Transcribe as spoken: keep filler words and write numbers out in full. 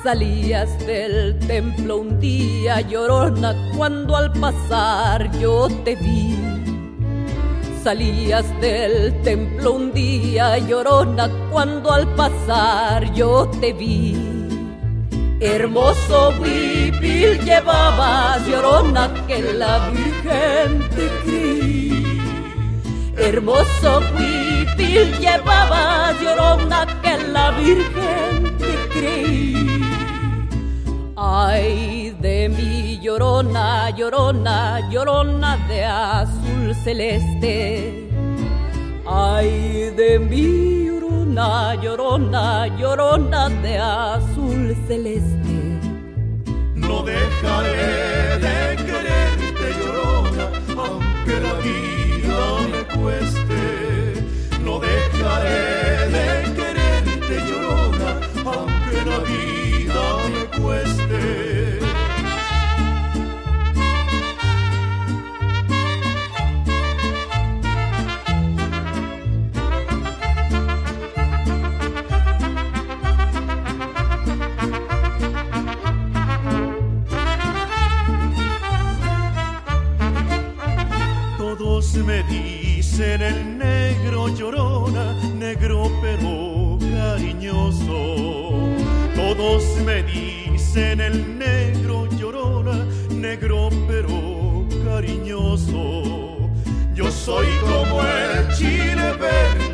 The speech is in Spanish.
Salías del templo un día, llorona, cuando al pasar yo te vi. Salías del templo un día, llorona, cuando al pasar yo te vi. Hermoso huipil llevabas, llorona, que la Virgen te creí. Hermoso huipil llevabas, llorona, que la Virgen te creí. Ay de mí, llorona, llorona, llorona de azul celeste. Ay de mí, llorona, llorona, llorona de azul celeste. No dejaré de quererte, llorona, aunque la vida me cueste. No dejaré de quererte, llorona, aunque la vida me cueste. Todos me dicen el negro, llorona, negro pero cariñoso. Todos me dicen el negro, llorona, negro pero cariñoso. Yo soy como el chile verde,